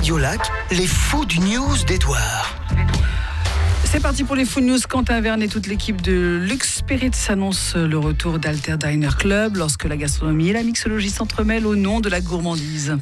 Radiolac, les fous du news d'Edouard. C'est parti pour les Food News. Quentin Verne et toute l'équipe de Lux Spirit s'annoncent le retour d'Alter Diner Club lorsque la gastronomie et la mixologie s'entremêlent au nom de la gourmandise.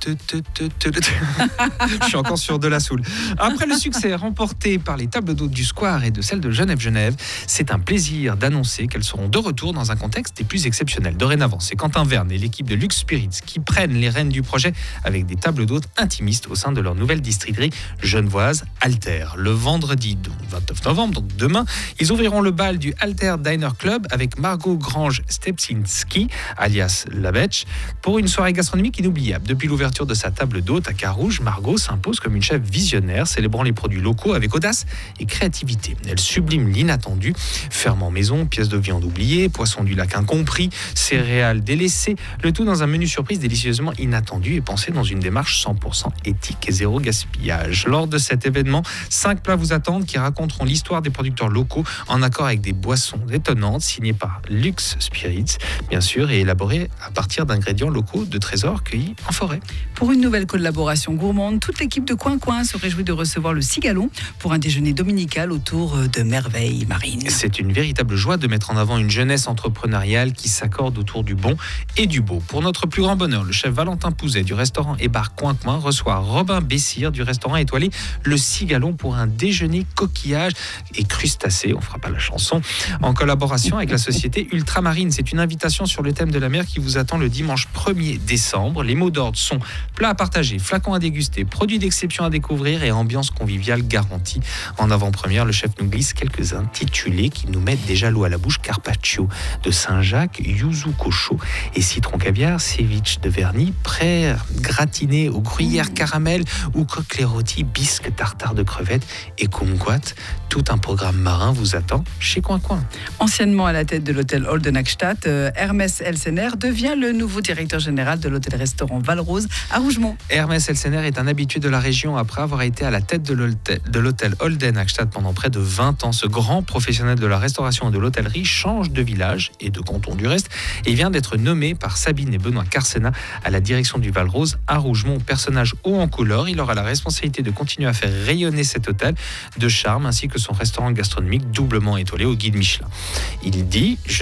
Je suis encore sur de la soul. Après le succès remporté par les tables d'hôtes du Square et de celles de Genève, c'est un plaisir d'annoncer qu'elles seront de retour dans un contexte des plus exceptionnels. Dorénavant, c'est Quentin Verne et l'équipe de Lux Spirit qui prennent les rênes du projet avec des tables d'hôtes intimistes au sein de leur nouvelle distillerie genevoise Alter. Le vendredi 29 novembre, donc demain, ils ouvriront le bal du Alter Diner Club avec Margot Grange-Stepsinski, alias La Betch, pour une soirée gastronomique inoubliable. Depuis l'ouverture de sa table d'hôte à Carouge, Margot s'impose comme une chef visionnaire, célébrant les produits locaux avec audace et créativité. Elle sublime l'inattendu, ferment maison, pièces de viande oubliées, poissons du lac incompris, céréales délaissées, le tout dans un menu surprise délicieusement inattendu et pensé dans une démarche 100% éthique et zéro gaspillage. Lors de cet événement, 5 plats vous attendent qui raconteront l'histoire des producteurs locaux en accord avec des boissons étonnantes signées par Lux Spirits, bien sûr, et élaborées à partir d'ingrédients locaux de trésors cueillis en forêt. Pour une nouvelle collaboration gourmande, toute l'équipe de Coin Coin se réjouit de recevoir le Cigalon pour un déjeuner dominical autour de merveilles marines. C'est une véritable joie de mettre en avant une jeunesse entrepreneuriale qui s'accorde autour du bon et du beau. Pour notre plus grand bonheur, le chef Valentin Pouzet du restaurant et bar Coin Coin reçoit Robin Bessire du restaurant étoilé Le Cigalon pour un déjeuner coquillage et crustacés, on fera pas la chanson, en collaboration avec la société Ultramarine. C'est une invitation sur le thème de la mer qui vous attend le dimanche 1er décembre. Les mots d'ordre sont plats à partager, flacons à déguster, produits d'exception à découvrir et ambiance conviviale garantie. En avant-première, le chef nous glisse quelques intitulés qui nous mettent déjà l'eau à la bouche: carpaccio de Saint-Jacques, yuzu cochot et citron caviar, ceviche de Verny, prêt gratiné aux gruyères caramel ou coquelets rôtis, bisque tartare de crevettes et kumquat. Tout un programme marin vous attend chez Coin Coin. Anciennement à la tête de l'hôtel Oldenachstadt, Hermès Elsener devient le nouveau directeur général de l'hôtel-restaurant Valrose à Rougemont. Hermès Elsener est un habitué de la région après avoir été à la tête de l'hôtel Oldenachstadt pendant près de 20 ans. Ce grand professionnel de la restauration et de l'hôtellerie change de village et de canton du reste et vient d'être nommé par Sabine et Benoît Carcena à la direction du Valrose à Rougemont. Personnage haut en couleur, il aura la responsabilité de continuer à faire rayonner cet hôtel de charme ainsi que son restaurant gastronomique doublement étoilé au guide Michelin. Il dit, je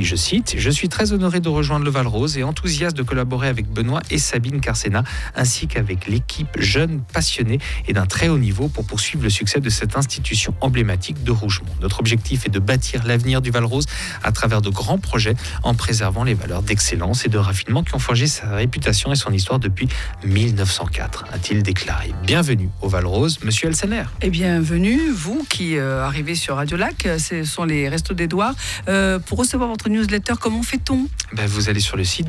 suis très honoré de rejoindre le Valrose et enthousiaste de collaborer avec Benoît et Sabine Carcena ainsi qu'avec l'équipe jeune, passionnée et d'un très haut niveau pour poursuivre le succès de cette institution emblématique de Rougemont. Notre objectif est de bâtir l'avenir du Valrose à travers de grands projets en préservant les valeurs d'excellence et de raffinement qui ont forgé sa réputation et son histoire depuis 1904, a-t-il déclaré. Bienvenue au Valrose, monsieur Elsener. Et bienvenue, vous qui arrivez sur Radiolac, ce sont les Restos d'Edouard. Pour recevoir votre newsletter, comment fait-on ? Vous allez sur le site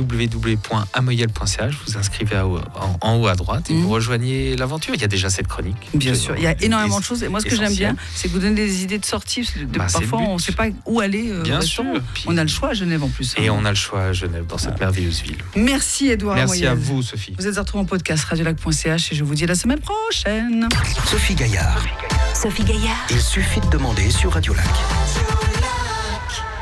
www.amoyel.ch, vous inscrivez en haut à droite et vous rejoignez l'aventure. Il y a déjà cette chronique. Bien sûr, il y a énormément de choses. Et moi, ce que j'aime bien, c'est que vous donnez des idées de sortie. Parfois, on ne sait pas où aller. Bien sûr. On a le choix à Genève en plus. Et on a le choix à Genève, dans cette merveilleuse ville. Merci Edouard. Merci à vous, Sophie. Vous êtes retrouvés en podcast radiolac.ch et je vous dis à la semaine prochaine. Sophie Gaillard. Sophie Gaillard. Il suffit de demander sur Radiolac.